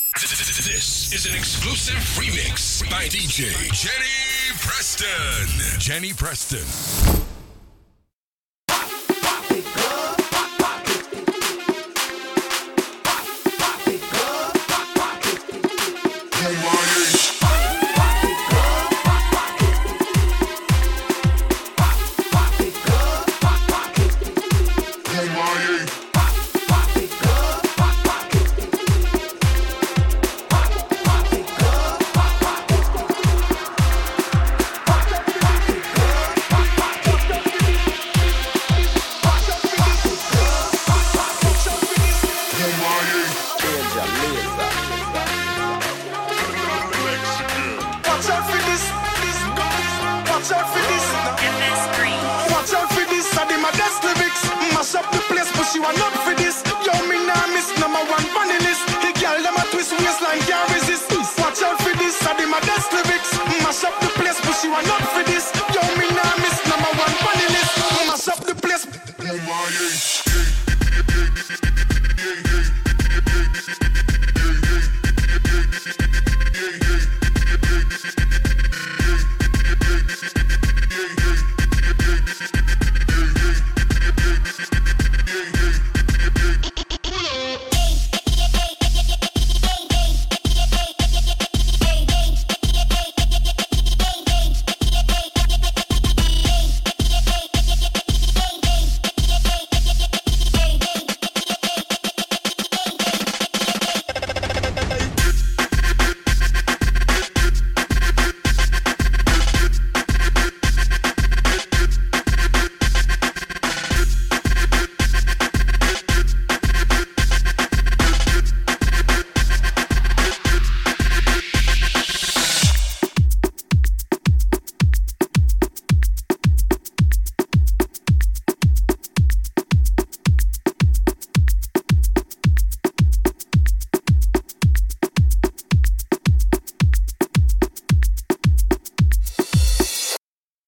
This is an exclusive remix by DJ Jenny Preston. Jenny Preston. Watch out for this, I did my best lyrics. Mash up the place, but you are not for this.